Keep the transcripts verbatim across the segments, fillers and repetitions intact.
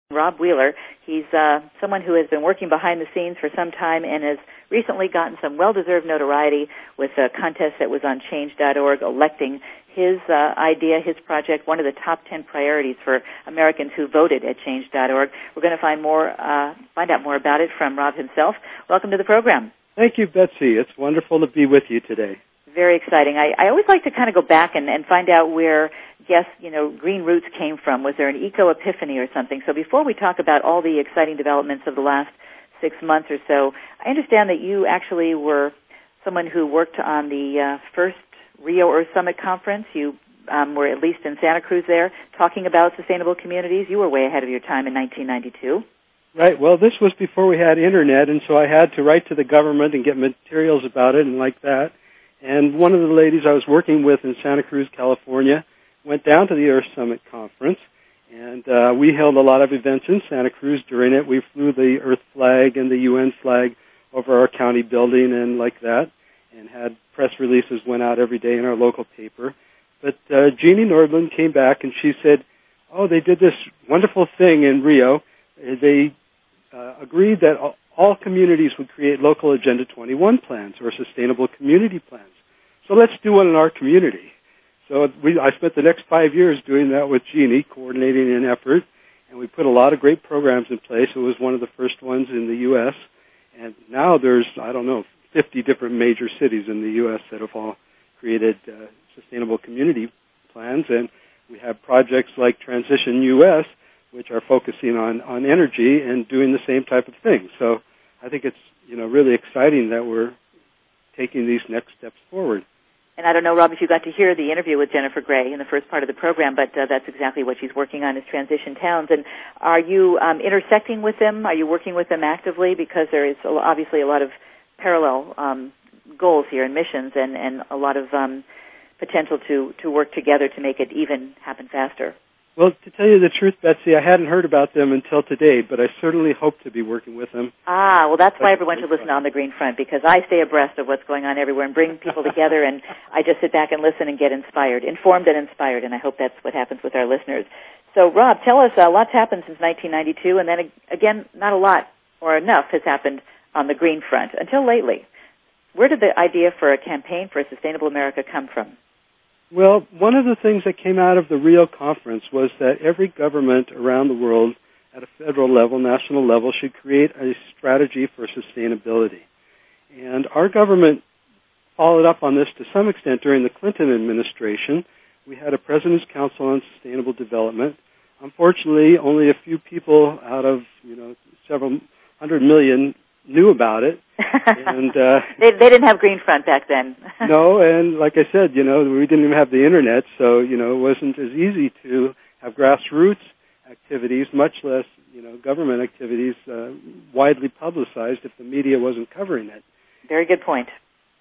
Rob Wheeler. He's uh, someone who has been working behind the scenes for some time and has recently gotten some well-deserved notoriety with a contest that was on change dot org, electing his uh, idea, his project, one of the top ten priorities for Americans who voted at change dot org. We're going to find more, uh, find out more about it from Rob himself. Welcome to the program. Thank you, Betsy. It's wonderful to be with you today. Very exciting. I, I always like to kind of go back and, and find out where, yes, you know, Green Roots came from. Was there an eco-epiphany or something? So before we talk about all the exciting developments of the last six months or so, I understand that you actually were someone who worked on the uh, first Rio Earth Summit conference. You um, were at least in Santa Cruz there talking about sustainable communities. You were way ahead of your time in nineteen ninety-two. Right. Well, this was before we had Internet, and so I had to write to the government and get materials about it and like that. And one of the ladies I was working with in Santa Cruz, California, went down to the Earth Summit conference, and uh, we held a lot of events in Santa Cruz during it. We flew the Earth flag and the U N flag over our county building and like that, and had press releases went out every day in our local paper. But uh, Jeannie Nordlund came back, and she said, oh, they did this wonderful thing in Rio. They uh, agreed that all all communities would create local Agenda twenty-one plans or sustainable community plans. So let's do one in our community. So we, I spent the next five years doing that with Jeannie, coordinating an effort, and we put a lot of great programs in place. It was one of the first ones in the U S, and now there's, I don't know, fifty different major cities in the U S that have all created uh, sustainable community plans, and we have projects like Transition U S, which are focusing on, on energy and doing the same type of thing. So I think it's, you know, really exciting that we're taking these next steps forward. And I don't know, Rob, if you got to hear the interview with Jennifer Gray in the first part of the program, but uh, that's exactly what she's working on is transition towns. And are you um, intersecting with them? Are you working with them actively? Because there is obviously a lot of parallel um, goals here and missions and, and a lot of um, potential to, to work together to make it even happen faster. Well, to tell you the truth, Betsy, I hadn't heard about them until today, but I certainly hope to be working with them. Ah, well, that's why everyone should listen on the Green Front, because I stay abreast of what's going on everywhere and bring people together, and I just sit back and listen and get inspired, informed and inspired, and I hope that's what happens with our listeners. So, Rob, tell us, a lot's happened since nineteen ninety-two, and then, again, not a lot or enough has happened on the Green Front until lately. Where did the idea for a campaign for a sustainable America come from? Well, one of the things that came out of the Rio conference was that every government around the world at a federal level, national level, should create a strategy for sustainability. And our government followed up on this to some extent during the Clinton administration. We had a President's Council on Sustainable Development. Unfortunately, only a few people out of, you know, several hundred million knew about it. And uh, they, they didn't have Green Front back then. No, and like I said, you know, we didn't even have the Internet, so, you know, it wasn't as easy to have grassroots activities, much less, you know, government activities uh, widely publicized if the media wasn't covering it. Very good point.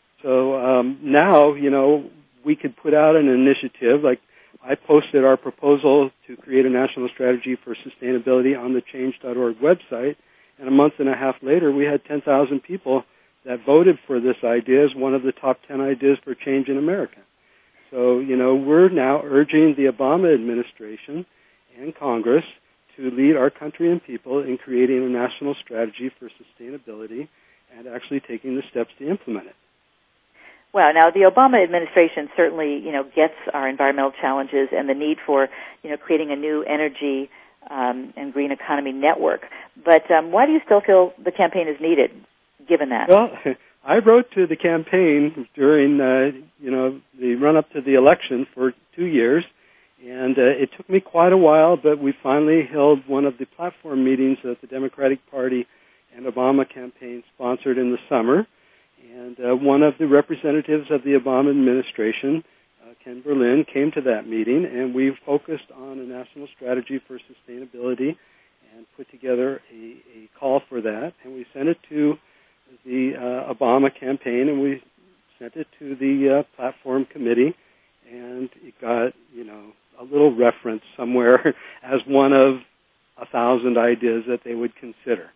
So um, now, you know, we could put out an initiative, like I posted our proposal to create a national strategy for sustainability on the change dot org website, and a month and a half later, we had ten thousand people that voted for this idea as one of the top ten ideas for change in America. So, you know, we're now urging the Obama administration and Congress to lead our country and people in creating a national strategy for sustainability and actually taking the steps to implement it. Well, now the Obama administration certainly, you know, gets our environmental challenges and the need for, you know, creating a new energy Um, and green economy network. But um, why do you still feel the campaign is needed, given that? Well, I wrote to the campaign during, uh, you know, the run-up to the election for two years, and uh, it took me quite a while, but we finally held one of the platform meetings that the Democratic Party and Obama campaign sponsored in the summer, and uh, one of the representatives of the Obama administration, Ken Berlin, came to that meeting, and we focused on a national strategy for sustainability and put together a, a call for that, and we sent it to the uh, Obama campaign, and we sent it to the uh, platform committee, and it got, you know, a little reference somewhere as one of a thousand ideas that they would consider.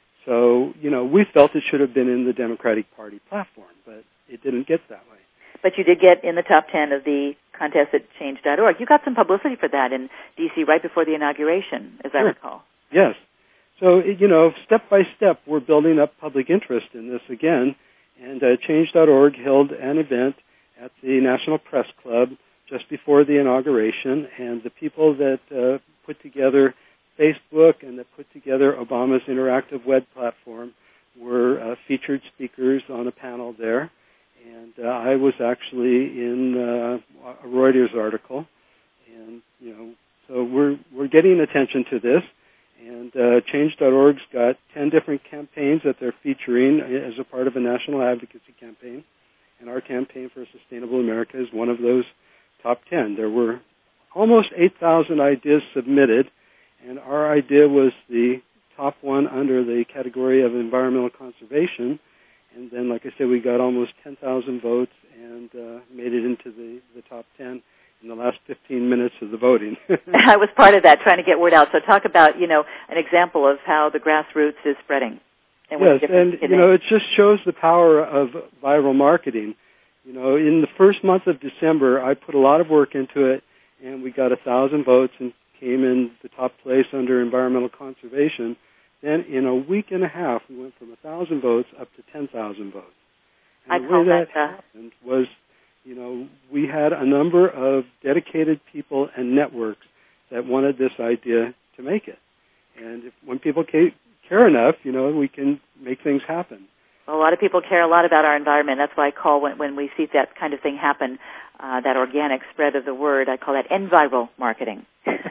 So, you know, we felt it should have been in the Democratic Party platform, but it didn't get that way. But you did get in the top ten of the contest at change dot org. You got some publicity for that in D C right before the inauguration, as sure. I recall. Yes. So, you know, step by step, we're building up public interest in this again. And uh, Change dot org held an event at the National Press Club just before the inauguration, and the people that uh, put together Facebook and that put together Obama's interactive web platform were uh, featured speakers on a panel there. And uh, I was actually in uh, a Reuters article. And, you know, so we're we're getting attention to this. And uh, Change dot org's got ten different campaigns that they're featuring as a part of a national advocacy campaign. And our campaign for a sustainable America is one of those top ten. There were almost eight thousand ideas submitted, and our idea was the top one under the category of environmental conservation. And then, like I said, we got almost ten thousand votes and uh, made it into the, the top ten in the last fifteen minutes of the voting. I was part of that, trying to get word out. So talk about, you know, an example of how the grassroots is spreading. And yes, and, you know, it just shows the power of viral marketing. You know, in the first month of December, I put a lot of work into it, and we got a thousand votes and came in the top place under environmental conservation. Then in a week and a half, we went from a thousand votes up to ten thousand votes. And I the call way that, that uh... happened was, you know, we had a number of dedicated people and networks that wanted this idea to make it. And if, when people care enough, you know, we can make things happen. Well, a lot of people care a lot about our environment. That's why I call when, when we see that kind of thing happen, uh, that organic spread of the word, I call that enviral marketing.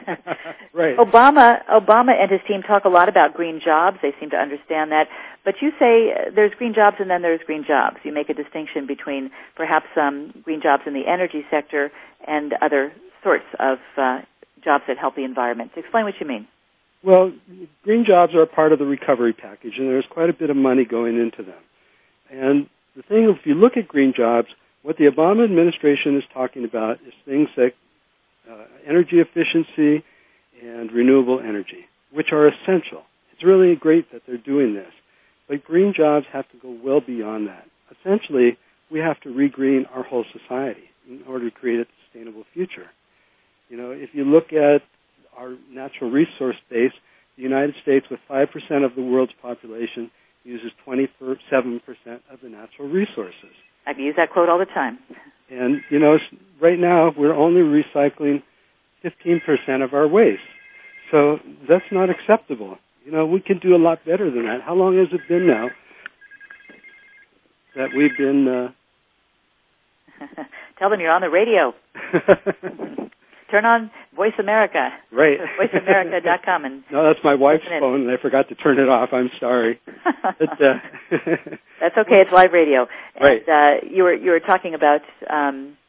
Right. Obama, Obama and his team talk a lot about green jobs. They seem to understand that. But you say uh, there's green jobs and then there's green jobs. You make a distinction between perhaps um, green jobs in the energy sector and other sorts of uh, jobs that help the environment. Explain what you mean. Well, green jobs are a part of the recovery package, and there's quite a bit of money going into them. And the thing, if you look at green jobs, what the Obama administration is talking about is things like uh, energy efficiency and renewable energy, which are essential. It's really great that they're doing this. But green jobs have to go well beyond that. Essentially, we have to regreen our whole society in order to create a sustainable future. You know, if you look at our natural resource base, the United States, with five percent of the world's population, uses twenty-seven percent of the natural resources. I use that quote all the time. And, you know, right now we're only recycling fifteen percent of our waste. So that's not acceptable. You know, we can do a lot better than that. How long has it been now that we've been... Uh... Tell them you're on the radio. Turn on Voice America. Right. voice america dot com. And no, that's my wife's phone, and I forgot to turn it off. I'm sorry. but, uh, that's okay. It's live radio. Right. And, uh, you were you were talking about. Um,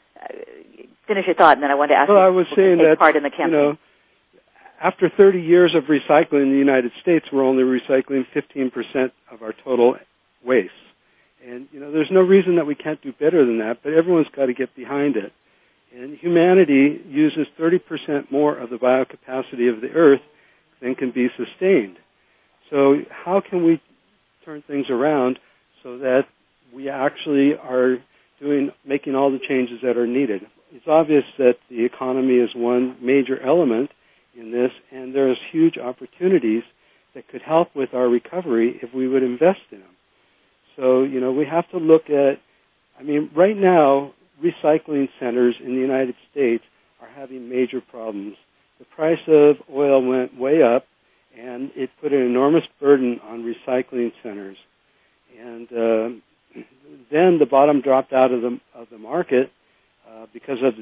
finish your thought, and then I wanted to ask well, you I was to saying take that, part in the campaign. You know, after thirty years of recycling in the United States, we're only recycling fifteen percent of our total waste. And, you know, there's no reason that we can't do better than that, but everyone's got to get behind it. And humanity uses thirty percent more of the biocapacity of the earth than can be sustained. So how can we turn things around so that we actually are doing, making all the changes that are needed? It's obvious that the economy is one major element in this, and there's huge opportunities that could help with our recovery if we would invest in them. So, you know, we have to look at, I mean, right now, recycling centers in the United States are having major problems. The price of oil went way up, and it put an enormous burden on recycling centers. And uh, then the bottom dropped out of the of the market uh, because of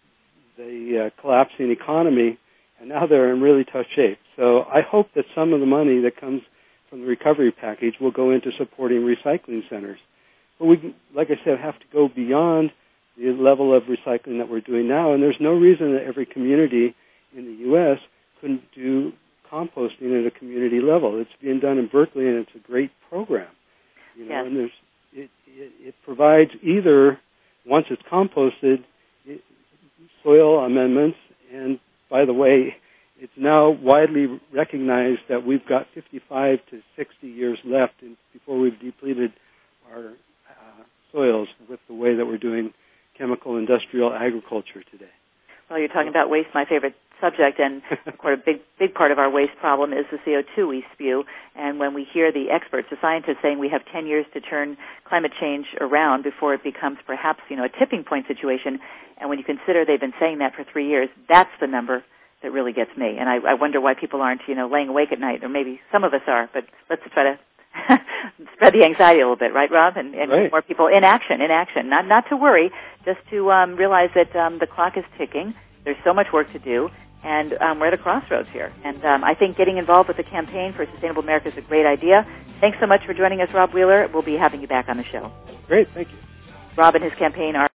the uh, collapsing economy, and now they're in really tough shape. So I hope that some of the money that comes from the recovery package will go into supporting recycling centers. But we, like I said, have to go beyond the level of recycling that we're doing now, and there's no reason that every community in the U S couldn't do composting at a community level. It's being done in Berkeley, and it's a great program. You know, yes. and there's it, it, it provides either, once it's composted, it, soil amendments, and by the way, it's now widely recognized that we've got fifty-five to sixty years left in, before we've depleted our uh, soils with the way that we're doing chemical industrial agriculture today. Well, you're talking about waste, my favorite subject, and of course, a big, big part of our waste problem is the C O two we spew. And when we hear the experts, the scientists saying we have ten years to turn climate change around before it becomes perhaps, you know, a tipping point situation, and when you consider they've been saying that for three years, that's the number that really gets me. And I, I wonder why people aren't, you know, laying awake at night, or maybe some of us are, but let's try to spread the anxiety a little bit, right, Rob? And, and right. more people in action, in action. Not not to worry, just to um, realize that um, the clock is ticking. There's so much work to do, and um, we're at a crossroads here. And um, I think getting involved with the campaign for Sustainable America is a great idea. Thanks so much for joining us, Rob Wheeler. We'll be having you back on the show. Great, thank you. Rob and his campaign are